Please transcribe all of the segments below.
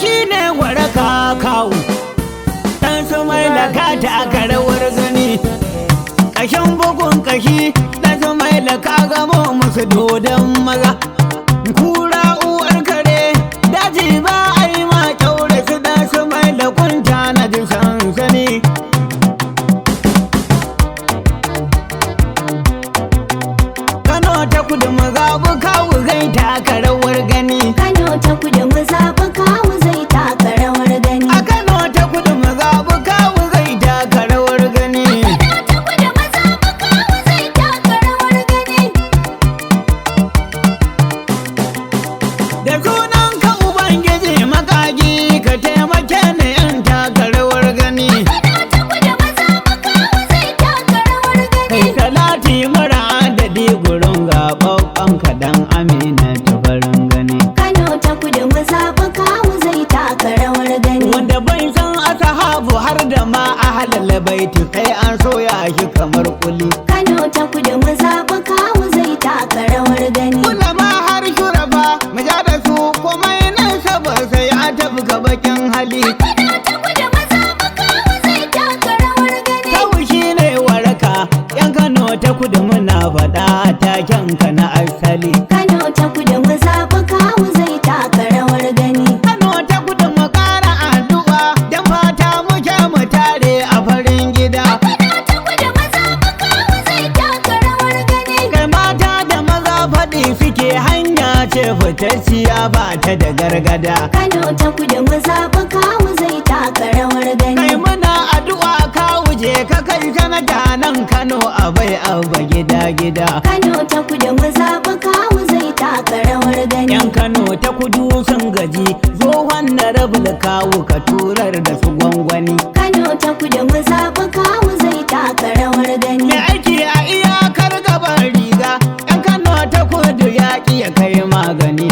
shine waraka kawu dan su mai laka ta karawar gani kashin bugun kashi dan su mai laka gamo musu dodon maza kura uwar kare daji ba a yi ma kyaure su dan su mai lakunta na ji sansani Kano ta kudu mazabu kawu zai taka rawar gani Kano ta kudu mazabu kawu zai taka rawar gani a Kano ta kudu mazabu kawu zai taka rawar gani da sunan ka ubangiji makagi ka taimake ni in taka rawar gani kai salati mara adadi gurin gaɓaɓɓen kaɗan amina ta farin gani Kano ta kudu mazabu kawu zai taka rawar gani wanda bai san asahabu har da ma ahlal baiti sai an soya shi kamar kuli Kano ta kudu mazabu kawu zai taka rawar gani ulama har shurafa mu ja da su komai nan saba sai a tafka bakin hali kawu shine waraka yan Kano ta kudu muna faɗa taken ka na asali Kano ta kudu mazabu kawu zai taka rawar gani Kano ta kudu mu ƙara addu'a dan fata muke mu tare a farin gida kai mata da maza faɗi suke hanya ce fitacciya ba ta da gargada Kano ta kudu mazabu kawu zai taka rawar kai gani muna addu'a ka wuje ka kai sanata nan Kano abai abba gida gida Kano ta kudu mazabu kawu zai taka rawar gani yan Kano ta kudu sun gaji tsohon na rabul kawu ka turar da su gwangwani Kano ta kudu mazabu kawu zai taka rawar gani mai aiki a iyakar gaban riga yan Kano ta kudu ya ƙi ya kai magani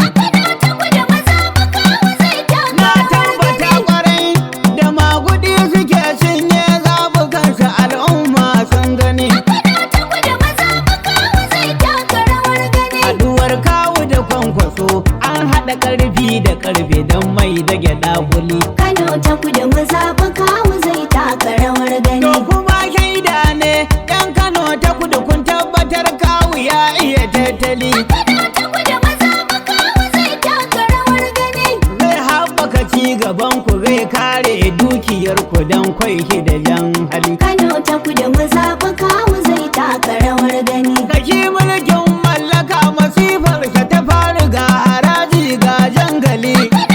na tabbata kwarai da magudi suke cinye zabukansu al'umma sun gani haduwar kawu da kwankwaso an haɗa ƙarfi da ƙarfe don mai da gyaɗa kuli Kano ta kudu mazabu kawu zai taka rawar gani to kuma shaida ne yan Kano ta kudu kun tabbatar kawu ya iya tattali zai haɓaka ci gaban ku zai kare dukiyar ku don kwai shi da jan hali Kano ta kudu mazabu kawu zai taka rawar gani kashi mulkin mallaka masifarsa ta fari ga haraji ga jangali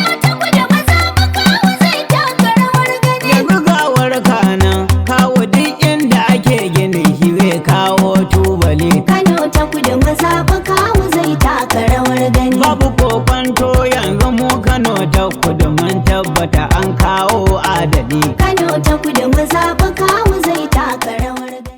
yanzu ga warka nan kawo duk inda ake gini shi zai kawo tubali Kano ta kudu mazabu kawu zai taka rawar gani babu kokwanto yanzu mu Kano ta kudu mun tabbata an kawo adali Kano ta kudu mazabu kawu zai taka rawar